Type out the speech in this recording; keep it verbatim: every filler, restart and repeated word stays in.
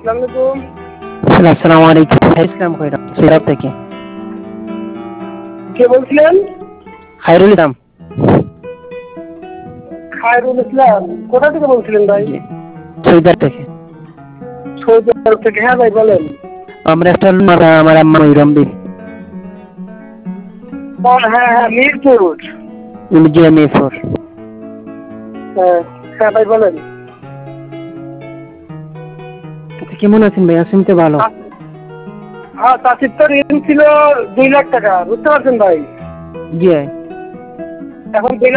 আসসালামু আসসালামু আলাইকুম। ইসলাম কইরা সিরাত থেকে। কে বলছিলেন? খায়রুল ইসলাম। খায়রুল ইসলাম। কোথা থেকে বলছিলেন ভাই? জি, সৈদার থেকে। সৌদি আরব থেকে। হ্যাঁ ভাই বলেন। আমরা একটা আমার আম্মা ময়রামবি। হ্যাঁ হ্যাঁ মিরপুর। জি মিরপুর। হ্যাঁ হ্যাঁ ভাই বলেন। কেমন আছেন ভাই? আছেন তো ভালো। হ্যাঁ চাষির তো ঋণ ছিল দুই লাখ টাকা, বুঝতে পারছেন ভাই? জি। এখন দুই